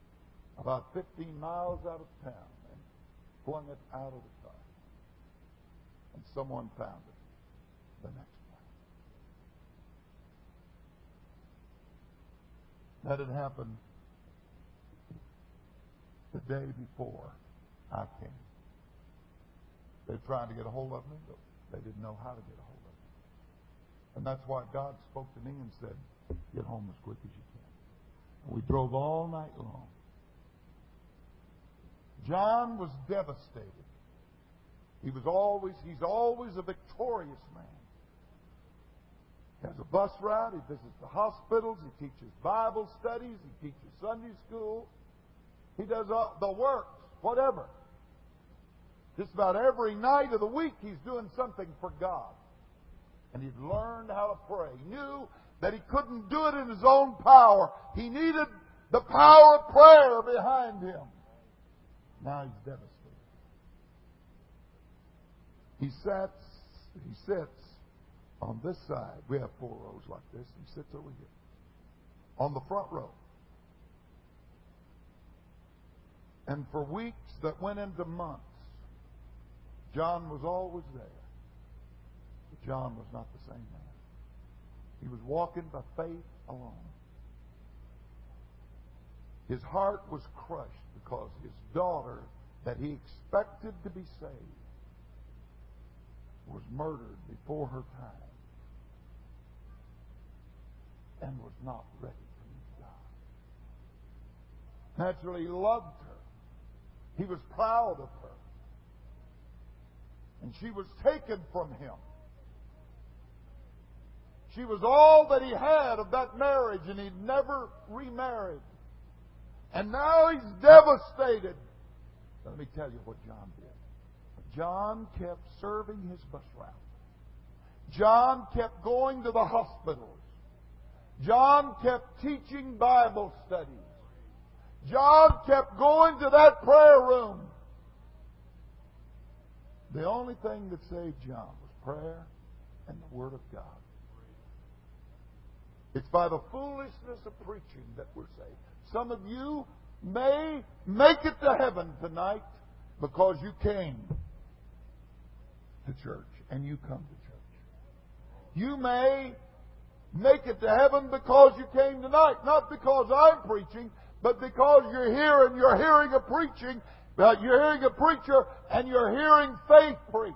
about fifteen miles out of town and flung it out of the car. and someone found it the next day. That had happened the day before I came. They were trying to get a hold of me, but they didn't know how to get a hold of me. And that's why God spoke to me and said, get home as quick as you can. And we drove all night long. John was devastated. He was always, he's always a victorious man. He has a bus route. He visits the hospitals. He teaches Bible studies. He teaches Sunday school. He does all the works, whatever. Just about every night of the week, he's doing something for God. And he'd learned how to pray. He knew that he couldn't do it in his own power. He needed the power of prayer behind him. Now he's devastated. He sits, he sits on this side. We have four rows like this. He sits over here on the front row. And for weeks that went into months, John was always there. But John was not the same man. He was walking by faith alone. His heart was crushed because his daughter, that he expected to be saved, was murdered before her time and was not ready to meet God. Naturally, he loved her. He was proud of her. And she was taken from him. She was all that he had of that marriage, and he'd never remarried. And now he's devastated. Let me tell you what John did. John kept serving his bus route. John kept going to the hospitals. John kept teaching Bible studies. John kept going to that prayer room. The only thing that saved John was prayer and the Word of God. It's by the foolishness of preaching that we're saved. Some of you may make it to heaven tonight because you came to church and you come to church. You may make it to heaven because you came tonight, not because I'm preaching, but because you're here and you're hearing a preaching, uh, you're hearing a preacher and you're hearing faith preached.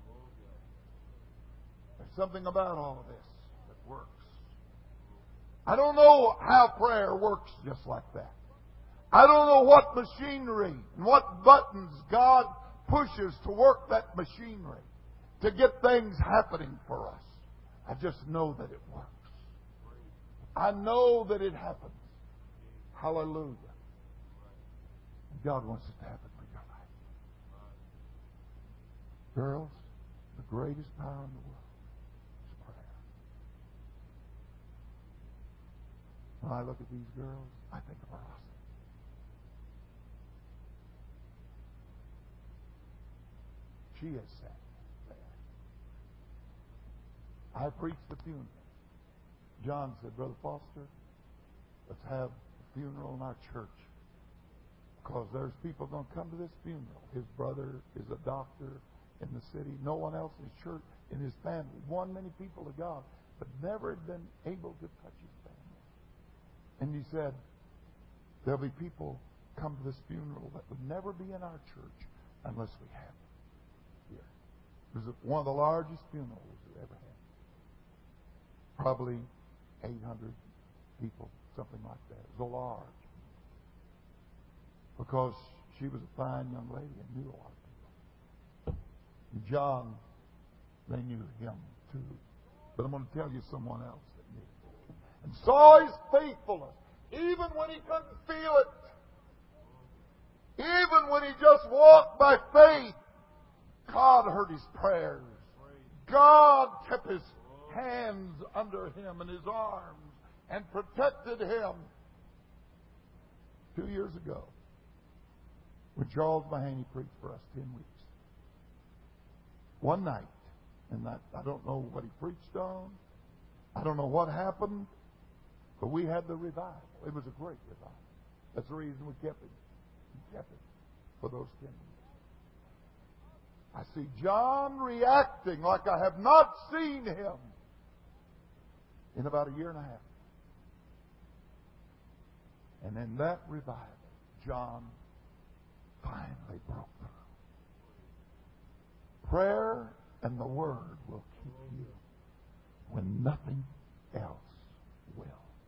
There's something about all of this that works. I don't know how prayer works just like that. I don't know what machinery and what buttons God pushes to work that machinery to get things happening for us. I just know that it works. I know that it happens. Hallelujah. God wants it to happen for your life. Girls, the greatest power in the world is prayer. When I look at these girls, I think of Rossi. She has sat there. I preached the funeral. John said, Brother Foster, let's have a funeral in our church because there's people going to come to this funeral. His brother is a doctor in the city. No one else in his church, in his family. Won many people to God, but never had been able to touch his family. And he said, there'll be people come to this funeral that would never be in our church unless we have it here. It was one of the largest funerals we ever had. Probably eight hundred people, something like that. It was a large. Because she was a fine young lady and knew a lot of people. And John, they knew him too. But I'm going to tell you someone else that knew him. And saw his faithfulness, even when he couldn't feel it. Even when he just walked by faith, God heard his prayers. God kept his hands under him and his arms and protected him. Two years ago, when Charles Mahaney preached for us ten weeks. One night, and that, I don't know what he preached on. I don't know what happened, but we had the revival. It was a great revival. That's the reason we kept it. We kept it for those ten weeks. I see John reacting like I have not seen him in about a year and a half. And in that revival, John finally broke through. Prayer and the Word will keep you when nothing else will.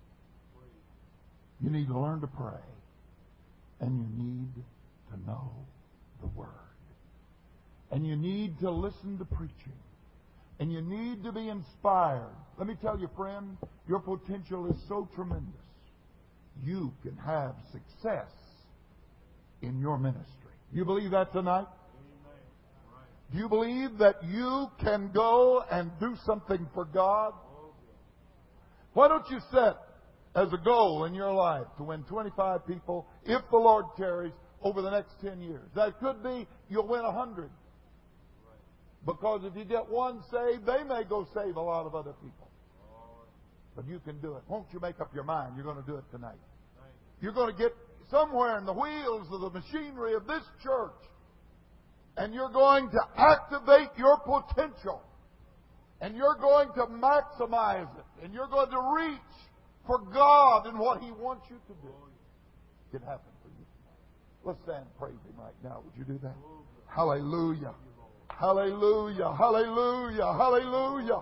You need to learn to pray, and you need to know the Word. And you need to listen to preaching. And you need to be inspired. Let me tell you, friend, your potential is so tremendous. You can have success in your ministry. Do you believe that tonight? Do you believe that you can go and do something for God? Why don't you set as a goal in your life to win twenty-five people, if the Lord tarries, over the next ten years? That could be you'll win a hundred. Because if you get one saved, they may go save a lot of other people. But you can do it. Won't you make up your mind? You're going to do it tonight. You're going to get somewhere in the wheels of the machinery of this church, and you're going to activate your potential, and you're going to maximize it, and you're going to reach for God and what He wants you to do. It can happen for you. Let's stand and praise Him right now. Would you do that? Hallelujah. Hallelujah. Hallelujah. Hallelujah.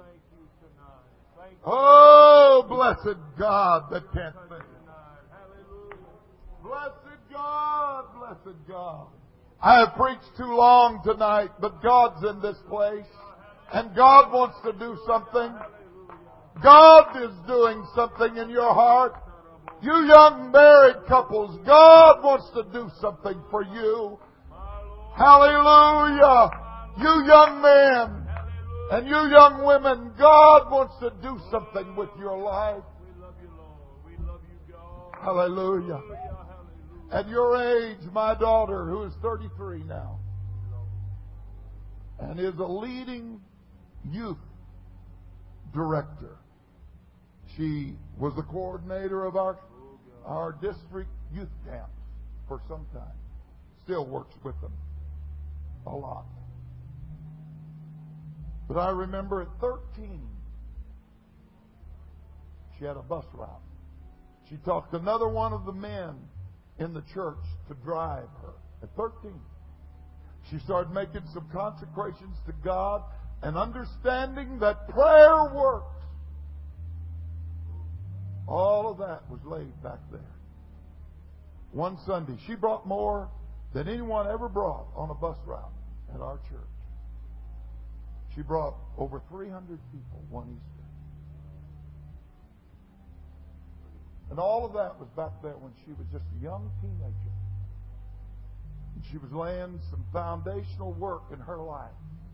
Oh, blessed God that can't think. Blessed God, blessed God. I have preached too long tonight, but God's in this place. And God wants to do something. God is doing something in your heart. You young married couples, God wants to do something for you. Hallelujah. You young men and you young women, God wants to do something with your life. Hallelujah. At your age, my daughter, who is thirty-three now, and is a leading youth director. She was the coordinator of our, our district youth camps for some time. Still works with them a lot. But I remember at thirteen, she had a bus route. She talked another one of the men in the church to drive her. At thirteen, she started making some consecrations to God and understanding that prayer works. All of that was laid back there. One Sunday, she brought more than anyone ever brought on a bus route at our church. She brought over three hundred people one Easter. And all of that was back there when she was just a young teenager. And she was laying some foundational work in her life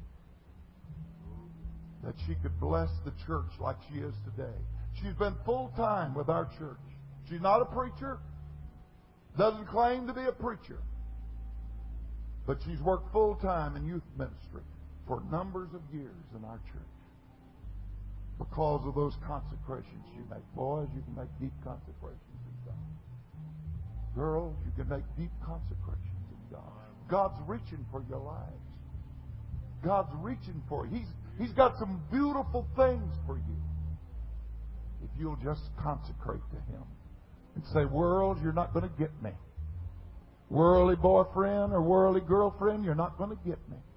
that she could bless the church like she is today. She's been full-time with our church. She's not a preacher, doesn't claim to be a preacher, but she's worked full-time in youth ministry for numbers of years in our church because of those consecrations she made. Boys, you can make deep consecrations in God. Girls, you can make deep consecrations in God. God's reaching for your lives. God's reaching for you. He's, he's got some beautiful things for you if you'll just consecrate to Him and say, world, you're not going to get me. Worldly boyfriend or worldly girlfriend, you're not going to get me.